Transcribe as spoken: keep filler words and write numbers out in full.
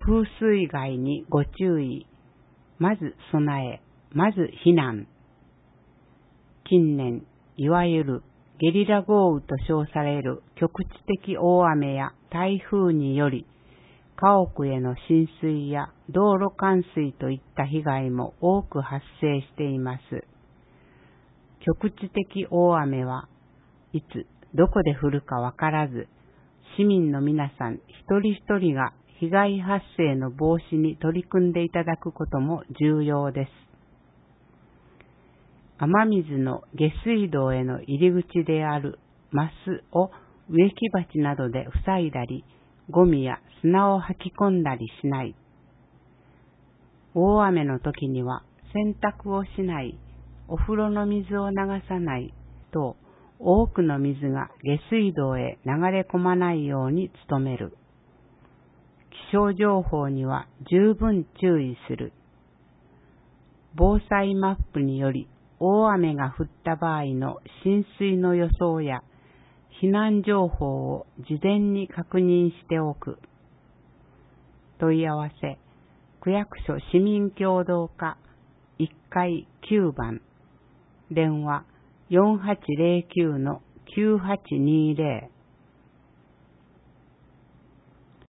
風水害にご注意。まず備え、まず避難。近年、いわゆるゲリラ豪雨と称される局地的大雨や台風により、家屋への浸水や道路冠水といった被害も多く発生しています。局地的大雨はいつ、どこで降るかわからず、市民の皆さん一人一人が被害発生の防止に取り組んでいただくことも重要です。雨水の下水道への入り口であるマスを植木鉢などで塞いだり、ゴミや砂を吐き込んだりしない。大雨の時には洗濯をしない、お風呂の水を流さないと、多くの水が下水道へ流れ込まないように努める。気象情報には十分注意する。防災マップにより大雨が降った場合の浸水の予想や避難情報を事前に確認しておく。問い合わせ、区役所市民協働課いっかいきゅうばん、電話 よんはちゼロきゅうのきゅうはちにゼロ